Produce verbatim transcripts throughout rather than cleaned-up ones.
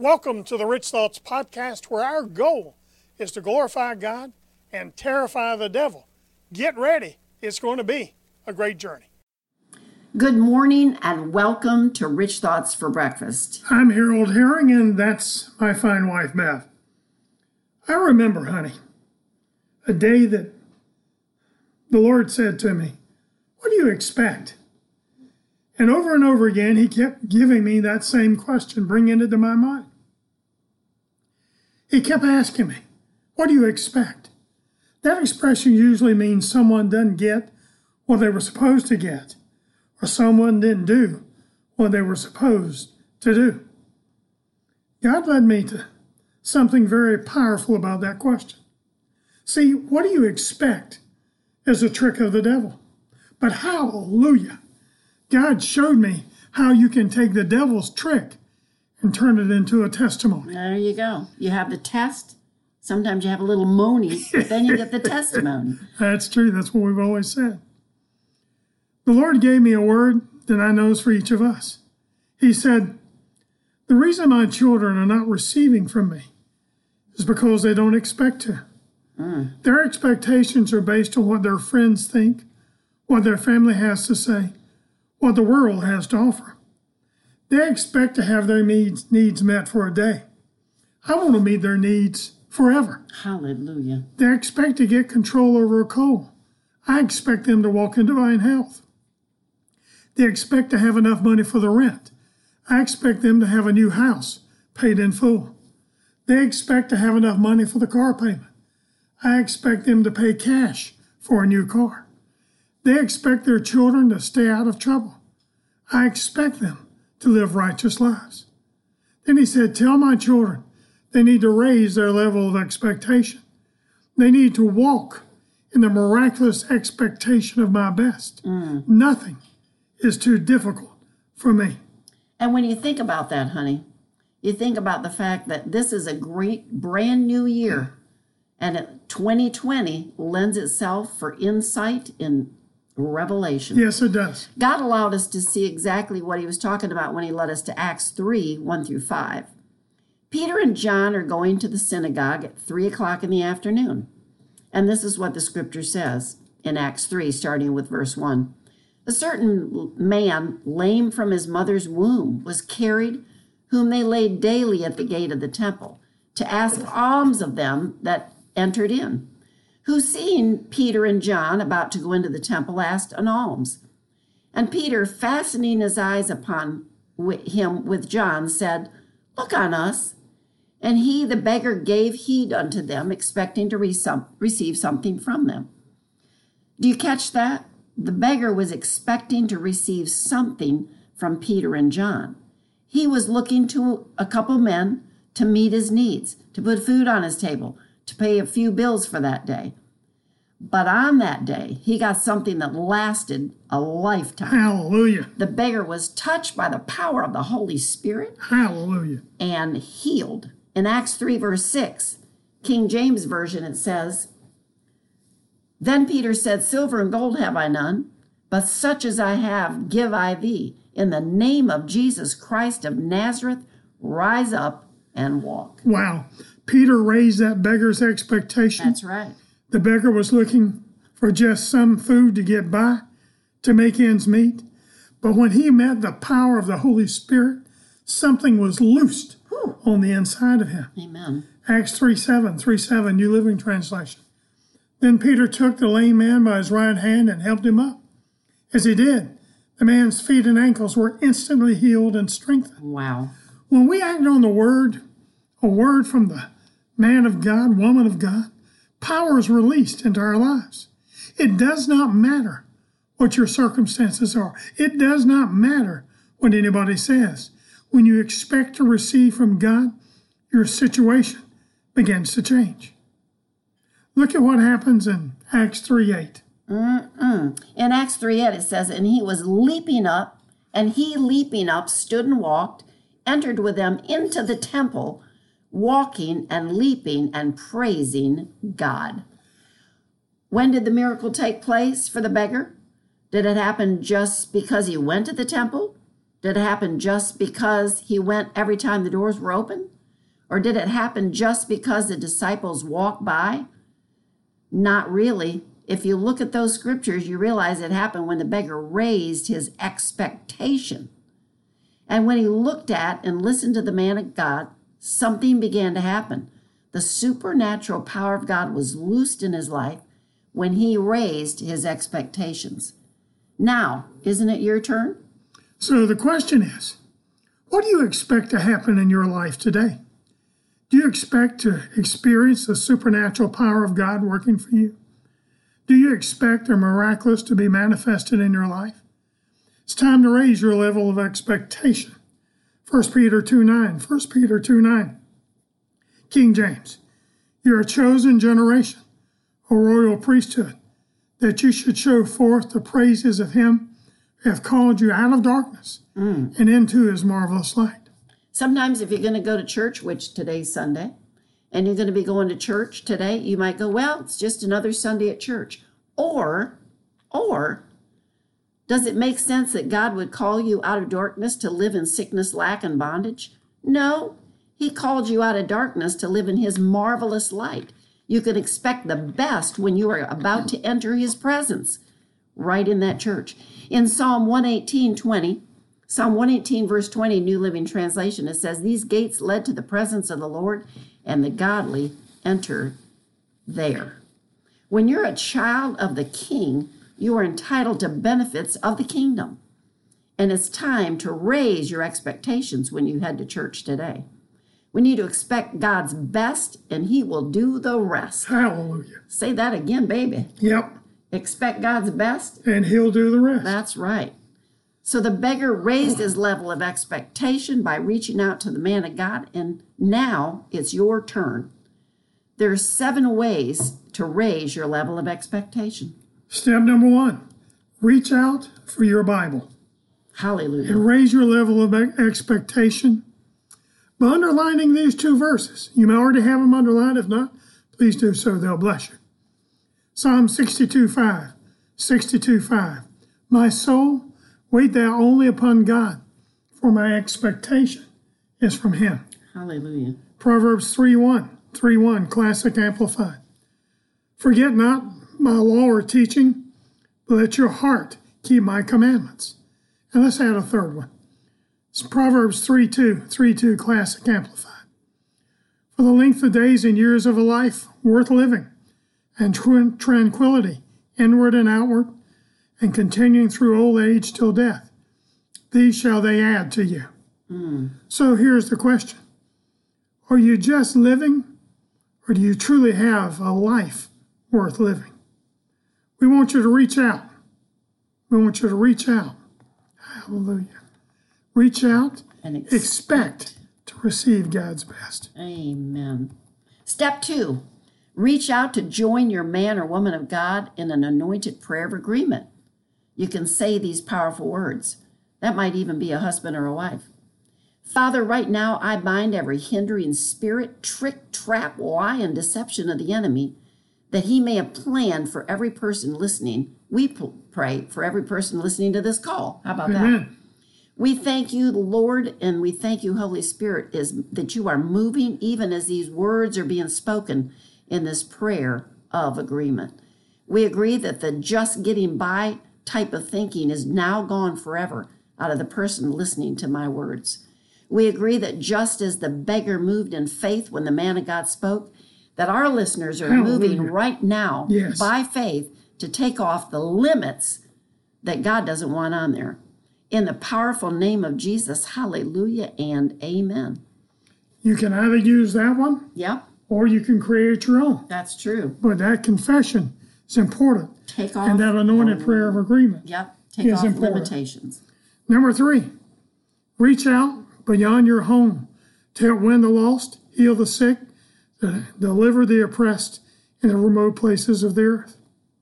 Welcome to the Rich Thoughts Podcast, where our goal is to glorify God and terrify the devil. Get ready. It's going to be a great journey. Good morning and welcome to Rich Thoughts for Breakfast. I'm Harold Herring, and that's my fine wife, Beth. I remember, honey, a day that the Lord said to me, "What do you expect?" And over and over again, he kept giving me that same question, bringing it to my mind. He kept asking me, "What do you expect?" That expression usually means someone doesn't get what they were supposed to get, or someone didn't do what they were supposed to do. God led me to something very powerful about that question. See, what do you expect is a trick of the devil. But hallelujah, God showed me how you can take the devil's trick and turn it into a testimony. There you go. You have the test. Sometimes you have a little moany, but then you get the testimony. That's true. That's what we've always said. The Lord gave me a word that I know is for each of us. He said, the reason my children are not receiving from me is because they don't expect to. Mm. Their expectations are based on what their friends think, what their family has to say, what the world has to offer. They expect to have their needs, needs met for a day. I want to meet their needs forever. Hallelujah. They expect to get control over a cold. I expect them to walk in divine health. They expect to have enough money for the rent. I expect them to have a new house paid in full. They expect to have enough money for the car payment. I expect them to pay cash for a new car. They expect their children to stay out of trouble. I expect them to live righteous lives. Then he said, tell my children they need to raise their level of expectation. They need to walk in the miraculous expectation of my best. Mm. Nothing is too difficult for me. And when you think about that, honey, you think about the fact that this is a great brand new year, and twenty twenty lends itself for insight in revelation. Yes, it does. God allowed us to see exactly what he was talking about when he led us to Acts three, one through five. Peter and John are going to the synagogue at three o'clock in the afternoon. And this is what the scripture says in Acts three, starting with verse one. A certain man, lame from his mother's womb, was carried, whom they laid daily at the gate of the temple, to ask alms of them that entered in, who, seeing Peter and John about to go into the temple, asked an alms. And Peter, fastening his eyes upon him with John, said, Look on us. And he, the beggar, gave heed unto them, expecting to receive something from them. Do you catch that? The beggar was expecting to receive something from Peter and John. He was looking to a couple men to meet his needs, to put food on his table, to pay a few bills for that day. But on that day, he got something that lasted a lifetime. Hallelujah. The beggar was touched by the power of the Holy Spirit. Hallelujah. And healed. In Acts three, verse six, King James Version, it says, Then Peter said, Silver and gold have I none, but such as I have give I thee. In the name of Jesus Christ of Nazareth, rise up and walk. Wow. Peter raised that beggar's expectation. That's right. The beggar was looking for just some food to get by, to make ends meet. But when he met the power of the Holy Spirit, something was loosed Whew. on the inside of him. Amen. Acts three seven, three seven, New Living Translation. Then Peter took the lame man by his right hand and helped him up. As he did, the man's feet and ankles were instantly healed and strengthened. Wow. When we act on the word, a word from the man of God, woman of God, power is released into our lives. It does not matter what your circumstances are. It does not matter what anybody says. When you expect to receive from God, your situation begins to change. Look at what happens in Acts three eight. Mm-mm. In Acts three eight it says, And he was leaping up, and he leaping up stood and walked, entered with them into the temple, walking and leaping and praising God. When did the miracle take place for the beggar? Did it happen just because he went to the temple? Did it happen just because he went every time the doors were open? Or did it happen just because the disciples walked by? Not really. If you look at those scriptures, you realize it happened when the beggar raised his expectation. And when he looked at and listened to the man of God, something began to happen. The supernatural power of God was loosed in his life when he raised his expectations. Now, isn't it your turn? So the question is, what do you expect to happen in your life today? Do you expect to experience the supernatural power of God working for you? Do you expect the miraculous to be manifested in your life? It's time to raise your level of expectation. First Peter two nine, First Peter two nine, King James, you're a chosen generation, a royal priesthood, that you should show forth the praises of him who hath called you out of darkness mm. and into his marvelous light. Sometimes if you're going to go to church, which today's Sunday, and you're going to be going to church today, you might go, well, it's just another Sunday at church. Or, or, does it make sense that God would call you out of darkness to live in sickness, lack, and bondage? No, he called you out of darkness to live in his marvelous light. You can expect the best when you are about to enter his presence, right in that church. In Psalm one eighteen twenty, Psalm one eighteen, verse twenty, New Living Translation, it says, these gates led to the presence of the Lord, and the godly enter there. When you're a child of the King, you are entitled to benefits of the kingdom. And it's time to raise your expectations when you head to church today. We need to expect God's best, and he will do the rest. Hallelujah. Say that again, baby. Yep. Expect God's best. And he'll do the rest. That's right. So the beggar raised his level of expectation by reaching out to the man of God, and now it's your turn. There are seven ways to raise your level of expectation. Step number one, reach out for your Bible. Hallelujah. And raise your level of expectation by underlining these two verses. You may already have them underlined. If not, please do so. They'll bless you. Psalm sixty-two five, sixty-two five. My soul, wait thou only upon God, for my expectation is from him. Hallelujah. Proverbs three one, three one, Classic Amplified. Forget not my law or teaching, but let your heart keep my commandments. And let's add a third one. It's Proverbs three two, three two, Classic Amplified. For the length of days and years of a life worth living, and tr- tranquility, inward and outward, and continuing through old age till death, these shall they add to you. Mm. So here's the question. Are you just living, or do you truly have a life worth living? We want you to reach out. We want you to reach out. Hallelujah. Reach out and expect, expect to receive God's best. Amen. Step two, reach out to join your man or woman of God in an anointed prayer of agreement. You can say these powerful words. That might even be a husband or a wife. Father, right now I bind every hindering spirit, trick, trap, lie, and deception of the enemy, that he may have planned for every person listening. We pray for every person listening to this call. How about Amen. that? We thank you, Lord, and we thank you, Holy Spirit, is that you are moving even as these words are being spoken in this prayer of agreement. We agree that the just getting by type of thinking is now gone forever out of the person listening to my words. We agree that just as the beggar moved in faith when the man of God spoke, that our listeners are Hallelujah. moving right now Yes. by faith to take off the limits that God doesn't want on there. In the powerful name of Jesus, hallelujah and amen. You can either use that one, Yep, or you can create your own. that's true. But that confession is important. Take off. And that anointed prayer of agreement. Yep, take is off important. limitations. Number three, reach out beyond your home to help win the lost, heal the sick, to deliver the oppressed in the remote places of the earth.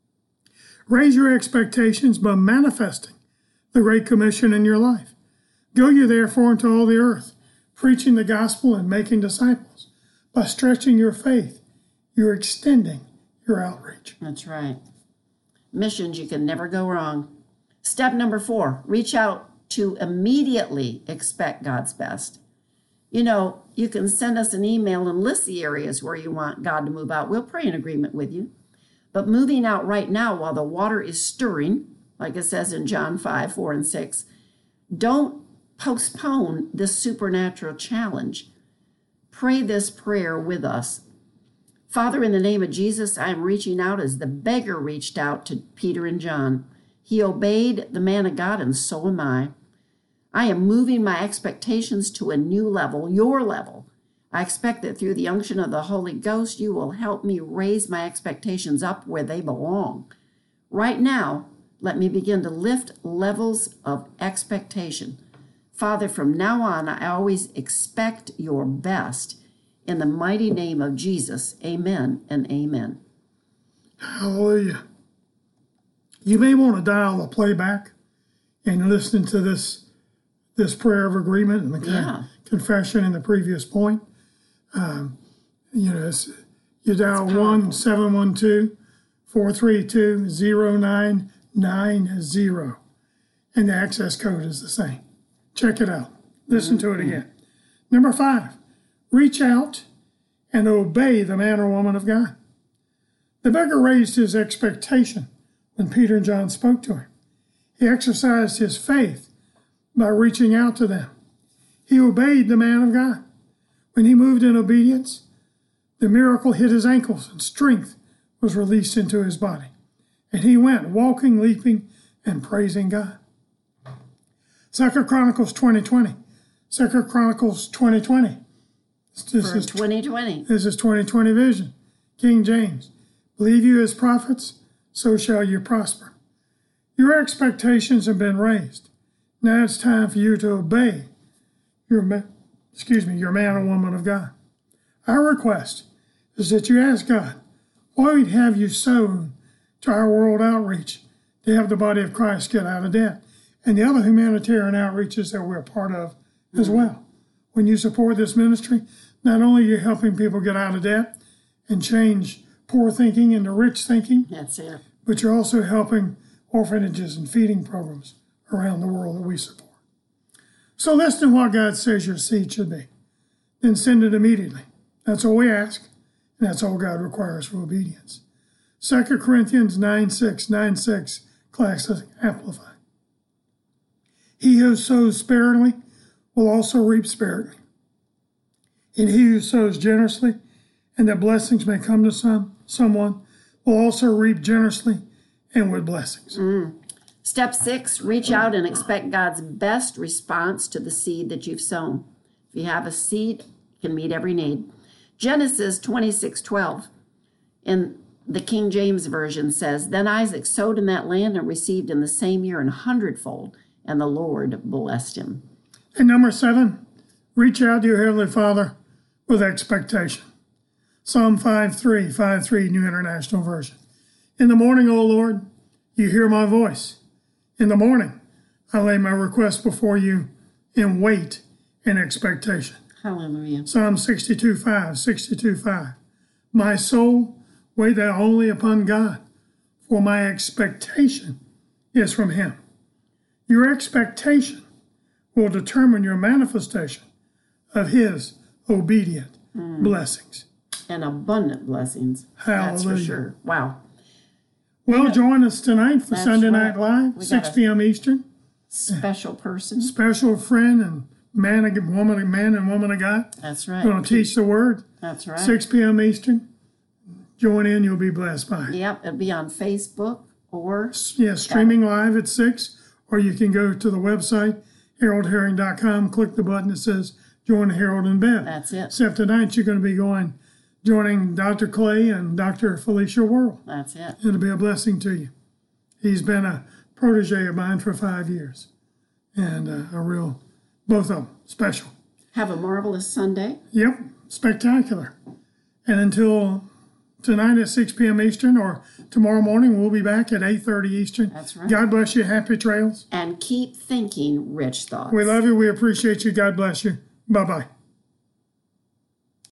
Raise your expectations by manifesting the Great Commission in your life. Go you therefore into all the earth, preaching the gospel and making disciples. By stretching your faith, you're extending your outreach. That's right. Missions, you can never go wrong. Step number four, reach out to immediately expect God's best. You know, you can send us an email and list the areas where you want God to move out. We'll pray in agreement with you. But moving out right now while the water is stirring, like it says in John five, four, and six, don't postpone this supernatural challenge. Pray this prayer with us. Father, in the name of Jesus, I am reaching out as the beggar reached out to Peter and John. He obeyed the man of God, and so am I. I am moving my expectations to a new level, your level. I expect that through the unction of the Holy Ghost, you will help me raise my expectations up where they belong. Right now, let me begin to lift levels of expectation. Father, from now on, I always expect your best. In the mighty name of Jesus, amen and amen. Hallelujah. You may want to dial the playback and listen to this this prayer of agreement and the Yeah. confession in the previous point. Um, you know, it's, you dial powerful. one seven one two, four three two, zero nine nine zero, and the access code is the same. Check it out. Listen to it again. Number five, reach out and obey the man or woman of God. The beggar raised his expectation when Peter and John spoke to him. He exercised his faith by reaching out to them. He obeyed the man of God. When he moved in obedience, the miracle hit his ankles and strength was released into his body. And he went walking, leaping, and praising God. Second Chronicles twenty twenty. Second Chronicles twenty twenty. This For is twenty twenty. This is twenty twenty vision. King James. Believe you as prophets, so shall you prosper. Your expectations have been raised. Now it's time for you to obey your, ma- excuse me, your man or woman of God. Our request is that you ask God, why would have you sown to our world outreach to have the body of Christ get out of debt and the other humanitarian outreaches that we're a part of as well. When you support this ministry, not only are you helping people get out of debt and change poor thinking into rich thinking, That's it. but you're also helping orphanages and feeding programs around the world that we support. So listen to what God says your seed should be. Then send it immediately. That's all we ask, and that's all God requires for obedience. Second Corinthians nine six, nine six, Classic Amplified. He who sows sparingly will also reap sparingly. And he who sows generously, and that blessings may come to some someone, will also reap generously and with blessings. Mm. Step six, reach out and expect God's best response to the seed that you've sown. If you have a seed, it can meet every need. Genesis twenty-six twelve in the King James Version says, Then Isaac sowed in that land and received in the same year an hundredfold, and the Lord blessed him. And number seven, reach out to your Heavenly Father with expectation. Psalm five three, five three, New International Version. In the morning, O Lord, you hear my voice. In the morning, I lay my request before you in wait and expectation. Hallelujah. Psalm sixty-two five, sixty-two five. My soul, wait thou only upon God, for my expectation is from him. Your expectation will determine your manifestation of his obedient mm. blessings. And abundant blessings. Hallelujah. That's for sure. Wow. Well, join us tonight for That's Sunday right. Night Live, We six got a p.m. Eastern. Special person. Special friend and man, and woman, man and woman of God. That's right. Going to teach the word. That's right. six p.m. Eastern. Join in, you'll be blessed by it. Yep, it'll be on Facebook or... Yeah, streaming live at six, or you can go to the website, harold herring dot com, click the button that says Join Harold in Bed. That's it. Except tonight you're going to be going, joining Doctor Clay and Doctor Felicia Worrell. That's it. It'll be a blessing to you. He's been a protege of mine for five years. And uh, a real, both of them, special. Have a marvelous Sunday. Yep, spectacular. And until tonight at six p.m. Eastern, or tomorrow morning, we'll be back at eight thirty Eastern. That's right. God bless you. Happy trails. And keep thinking rich thoughts. We love you. We appreciate you. God bless you. Bye-bye.